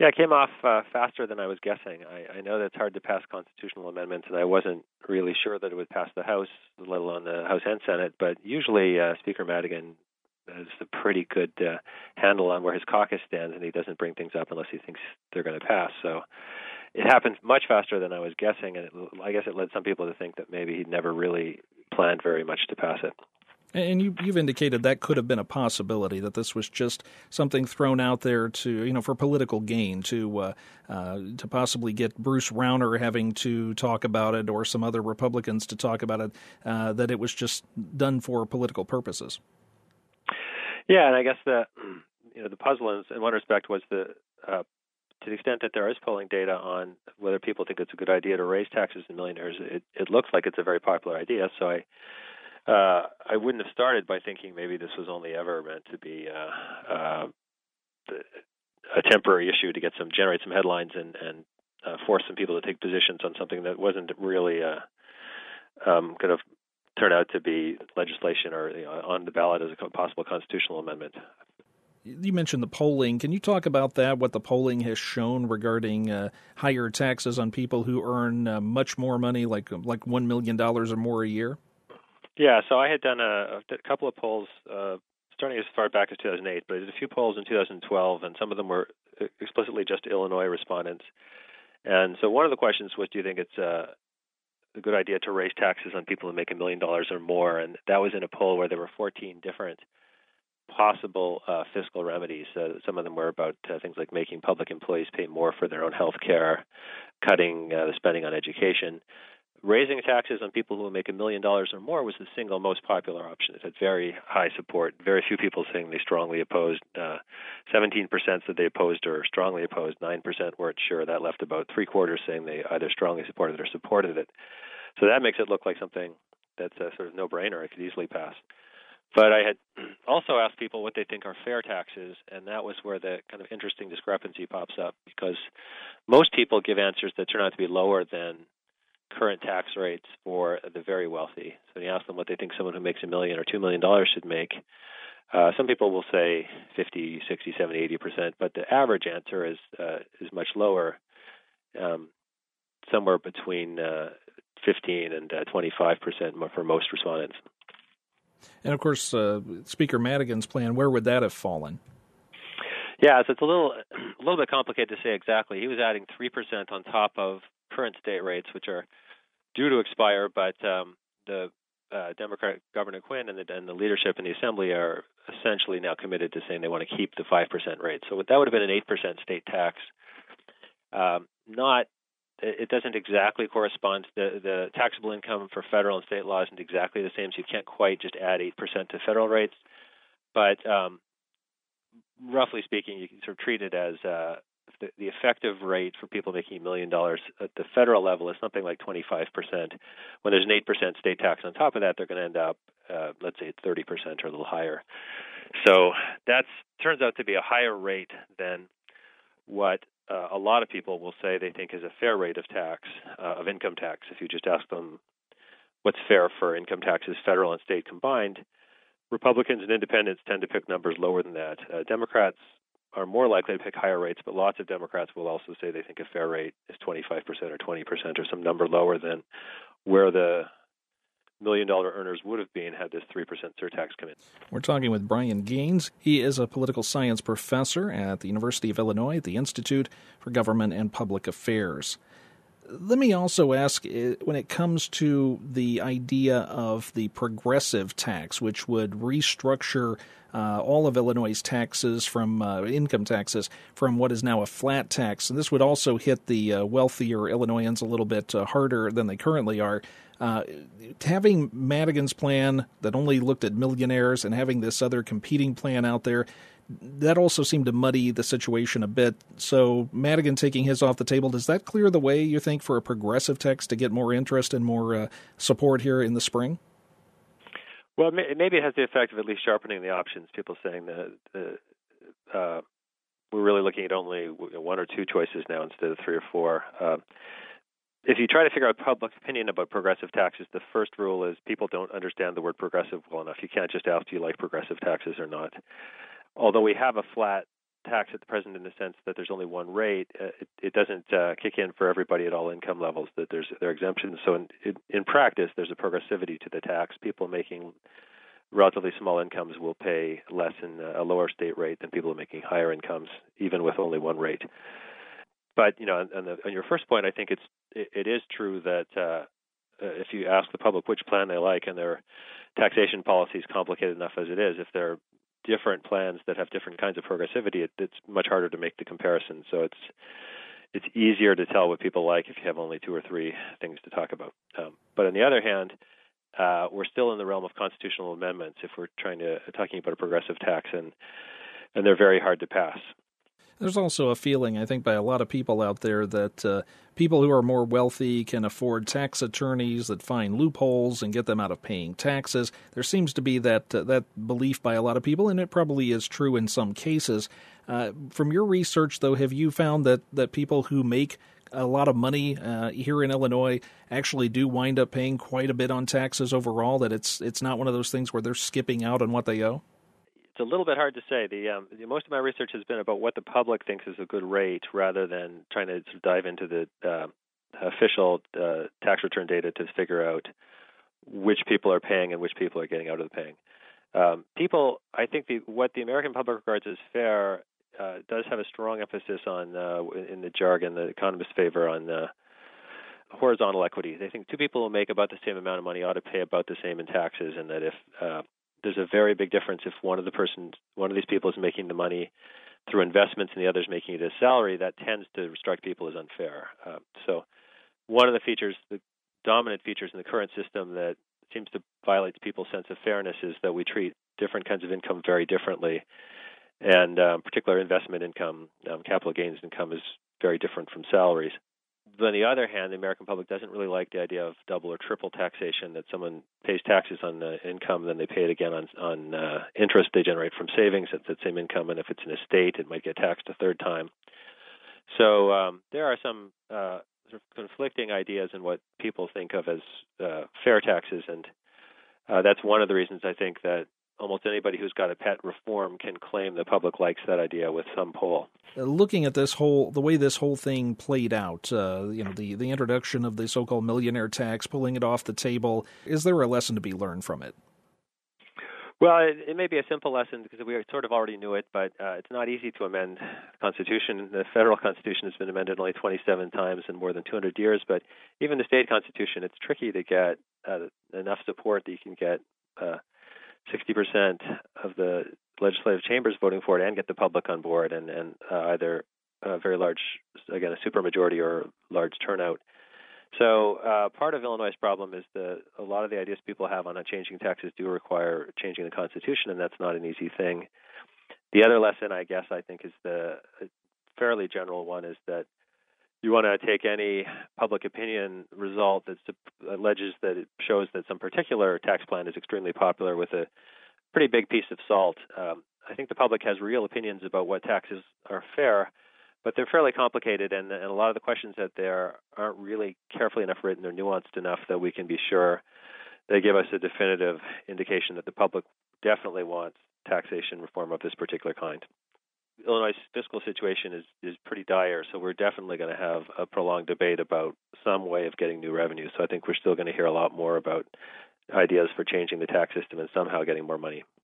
Yeah, it came off faster than I was guessing. I know that it's hard to pass constitutional amendments, and I wasn't really sure that it would pass the House, let alone the House and Senate. But usually Speaker Madigan has a pretty good handle on where his caucus stands, and he doesn't bring things up unless he thinks they're going to pass. So it happened much faster than I was guessing, and I guess it led some people to think that maybe he'd never really planned very much to pass it. And you've indicated that could have been a possibility, that this was just something thrown out there to, for political gain, to possibly get Bruce Rauner having to talk about it or some other Republicans to talk about it, that it was just done for political purposes. Yeah, and I guess the puzzle in one respect was to the extent that there is polling data on whether people think it's a good idea to raise taxes on millionaires, it looks like it's a very popular idea. So I wouldn't have started by thinking maybe this was only ever meant to be a temporary issue to generate some headlines and force some people to take positions on something that wasn't really going to turn out to be legislation or on the ballot as a possible constitutional amendment. You mentioned the polling. Can you talk about that, what the polling has shown regarding higher taxes on people who earn much more money, like $1 million or more a year? Yeah, so I had done a couple of polls starting as far back as 2008, but I did a few polls in 2012, and some of them were explicitly just Illinois respondents. And so one of the questions was, do you think it's a good idea to raise taxes on people who make $1 million or more? And that was in a poll where there were 14 different possible fiscal remedies. Some of them were about things like making public employees pay more for their own health care, cutting the spending on education. Raising taxes on people who make $1 million or more was the single most popular option. It had very high support, very few people saying they strongly opposed. 17% said they opposed or strongly opposed. 9% weren't sure. That left about three-quarters saying they either strongly supported or supported it. So that makes it look like something that's a sort of no-brainer. It could easily pass. But I had also asked people what they think are fair taxes, and that was where the kind of interesting discrepancy pops up, because most people give answers that turn out to be lower than current tax rates for the very wealthy. So when you ask them what they think someone who makes $1 million or $2 million should make, some people will say 50, 60, 70, 80%, but the average answer is much lower, somewhere between 15 and 25% for most respondents. And of course, Speaker Madigan's plan, where would that have fallen? Yeah, so it's a little bit complicated to say exactly. He was adding 3% on top of current state rates, which are due to expire, but the Democratic Governor Quinn and the leadership in the Assembly are essentially now committed to saying they want to keep the 5% rate. So that would have been an 8% state tax. It doesn't exactly correspond. The taxable income for federal and state law isn't exactly the same, so you can't quite just add 8% to federal rates. But roughly speaking, you can sort of treat it as the effective rate for people making $1 million at the federal level is something like 25%. When there's an 8% state tax on top of that, they're going to end up, let's say, at 30% or a little higher. So that turns out to be a higher rate than what a lot of people will say they think is a fair rate of tax, of income tax. If you just ask them what's fair for income taxes, federal and state combined, Republicans and independents tend to pick numbers lower than that. Democrats are more likely to pick higher rates, but lots of Democrats will also say they think a fair rate is 25% or 20% or some number lower than where the $1 million earners would have been had this 3% surtax come in. We're talking with Brian Gaines. He is a political science professor at the University of Illinois at the Institute for Government and Public Affairs. Let me also ask, when it comes to the idea of the progressive tax, which would restructure all of Illinois' taxes from income taxes from what is now a flat tax, and this would also hit the wealthier Illinoisans a little bit harder than they currently are. Having Madigan's plan that only looked at millionaires and having this other competing plan out there, that also seemed to muddy the situation a bit. So Madigan taking his off the table, does that clear the way, you think, for a progressive tax to get more interest and more support here in the spring? Well, maybe it has the effect of at least sharpening the options. People saying that we're really looking at only one or two choices now instead of three or four. If you try to figure out public opinion about progressive taxes, the first rule is people don't understand the word progressive well enough. You can't just ask, do you like progressive taxes or not? Although we have a flat tax at the present in the sense that there's only one rate. It doesn't kick in for everybody at all income levels. That there are exemptions. So in practice, there's a progressivity to the tax. People making relatively small incomes will pay less in a lower state rate than people making higher incomes, even with only one rate. But on your first point, I think it is true that if you ask the public which plan they like, and their taxation policy is complicated enough as it is, if there are different plans that have different kinds of progressivity, it's much harder to make the comparison. So it's easier to tell what people like if you have only two or three things to talk about. But on the other hand, we're still in the realm of constitutional amendments if we're talking about a progressive tax, and they're very hard to pass. There's also a feeling, I think, by a lot of people out there that people who are more wealthy can afford tax attorneys that find loopholes and get them out of paying taxes. There seems to be that belief by a lot of people, and it probably is true in some cases. From your research, though, have you found that people who make a lot of money here in Illinois actually do wind up paying quite a bit on taxes overall, that it's not one of those things where they're skipping out on what they owe? It's a little bit hard to say. Most of my research has been about what the public thinks is a good rate, rather than trying to sort of dive into the official tax return data to figure out which people are paying and which people are getting out of the paying. I think what the American public regards as fair does have a strong emphasis on, in the jargon, the economists favor on horizontal equity. They think two people who make about the same amount of money ought to pay about the same in taxes, and that if there's a very big difference if one of these people is making the money through investments and the other is making it as salary, that tends to strike people as unfair. So one of the dominant features in the current system that seems to violate people's sense of fairness is that we treat different kinds of income very differently. And particular investment income, capital gains income, is very different from salaries. But on the other hand, the American public doesn't really like the idea of double or triple taxation, that someone pays taxes on the income, then they pay it again on interest they generate from savings at that same income, and if it's an estate, it might get taxed a third time. So there are some sort of conflicting ideas in what people think of as fair taxes, and that's one of the reasons I think that almost anybody who's got a pet reform can claim the public likes that idea with some poll. Looking at the way this whole thing played out, the introduction of the so-called millionaire tax, pulling it off the table, is there a lesson to be learned from it? Well, it may be a simple lesson because we sort of already knew it, but it's not easy to amend the Constitution. The federal Constitution has been amended only 27 times in more than 200 years, but even the state Constitution, it's tricky to get enough support that you can get 60% of the legislative chambers voting for it and get the public on board, and either a very large, again, a supermajority or large turnout. So part of Illinois' problem is a lot of the ideas people have on changing taxes do require changing the Constitution, and that's not an easy thing. The other lesson, I guess, I think is the fairly general one, is that you want to take any public opinion result that alleges that it shows that some particular tax plan is extremely popular with a pretty big piece of salt. I think the public has real opinions about what taxes are fair, but they're fairly complicated, and a lot of the questions that there aren't really carefully enough written or nuanced enough that we can be sure they give us a definitive indication that the public definitely wants taxation reform of this particular kind. Illinois' fiscal situation is pretty dire, so we're definitely going to have a prolonged debate about some way of getting new revenue. So I think we're still going to hear a lot more about ideas for changing the tax system and somehow getting more money.